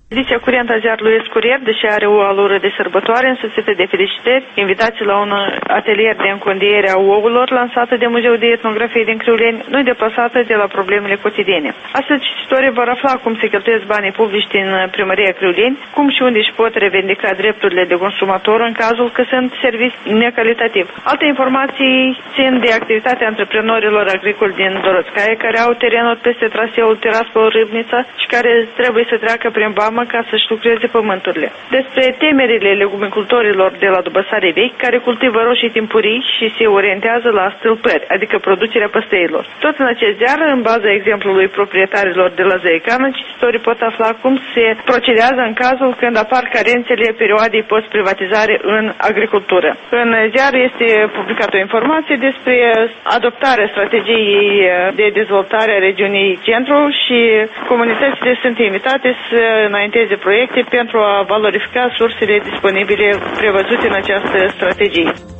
Ediția curentă a ziarului Escurier, deși are o alură de sărbătoare însoțită de felicitări, invitații la un atelier de încondiere a ouălor lansată de Muzeul de Etnografie din Criuleni, nu-i deplasată de la problemele cotidiene. Astăzi cititorii vor afla cum se cheltuiesc banii publici din Primăria Criuleni, cum și unde își pot revendica drepturile de consumator în cazul că sunt servici necalitativ. Alte informații țin de activitatea antreprenorilor agricoli din Doroscaia, care au terenuri peste traseul Tiraspol-Râbnița și care trebuie să treacă prin Bamă ca să-și lucreze pământurile. Despre temerile legumicultorilor de la Dubăsare Vechi, care cultivă roșii timpurii și se orientează la stâlpări, adică producerea păstăilor. Tot în acest ziar, în baza exemplului proprietarilor de la Zăicană, cititorii pot afla cum se procedează în cazul când apar carențele perioadei post-privatizare în agricultură. În ziar este publicată o informație despre adoptarea strategiei de dezvoltare a regiunii Centru și comunitățile sunt invitate să înainteze proiecte pentru a valorifica sursele disponibile prevăzute în această strategie.